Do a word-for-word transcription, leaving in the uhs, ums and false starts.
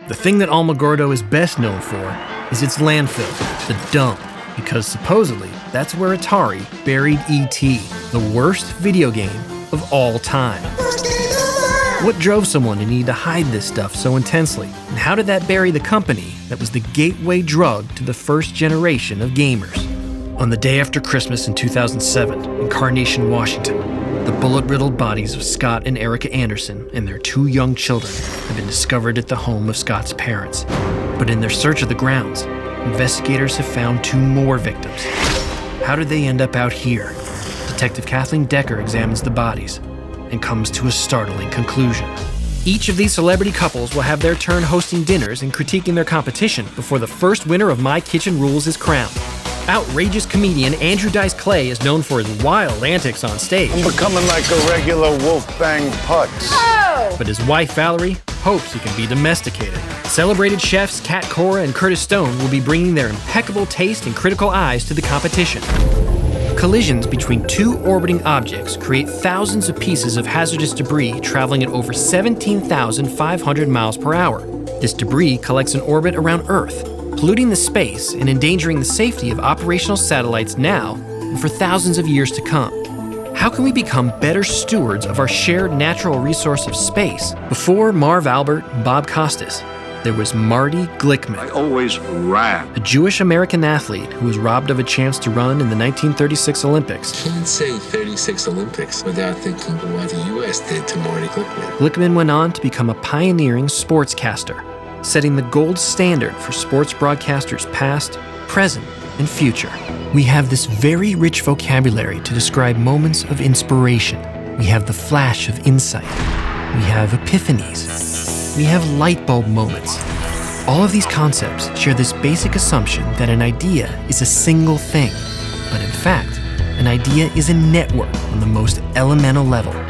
The thing that Alamogordo is best known for is its landfill, the dump, because supposedly that's where Atari buried E T, the worst video game of all time. What drove someone to need to hide this stuff so intensely? And how did that bury the company that was the gateway drug to the first generation of gamers? On the day after Christmas in two thousand seven, in Carnation, Washington, the bullet-riddled bodies of Scott and Erica Anderson and their two young children have been discovered at the home of Scott's parents. But in their search of the grounds, investigators have found two more victims. How did they end up out here? Detective Kathleen Decker examines the bodies and comes to a startling conclusion. Each of these celebrity couples will have their turn hosting dinners and critiquing their competition before the first winner of My Kitchen Rules is crowned. Outrageous comedian Andrew Dice Clay is known for his wild antics on stage. I'm becoming like a regular Wolfbang Putz. Oh! But his wife Valerie hopes he can be domesticated. Celebrated chefs Kat Cora and Curtis Stone will be bringing their impeccable taste and critical eyes to the competition. Collisions between two orbiting objects create thousands of pieces of hazardous debris traveling at over seventeen thousand five hundred miles per hour. This debris collects in orbit around Earth, polluting the space and endangering the safety of operational satellites now and for thousands of years to come. How can we become better stewards of our shared natural resource of space? Before Marv Albert and Bob Costas, there was Marty Glickman. I always ran. A Jewish-American athlete who was robbed of a chance to run in the nineteen thirty-six Olympics. Can't say thirty-six Olympics without thinking what the U S did to Marty Glickman. Glickman went on to become a pioneering sportscaster, setting the gold standard for sports broadcasters past, present, and future. We have this very rich vocabulary to describe moments of inspiration. We have the flash of insight. We have epiphanies. We have light bulb moments. All of these concepts share this basic assumption that an idea is a single thing. But in fact, an idea is a network on the most elemental level.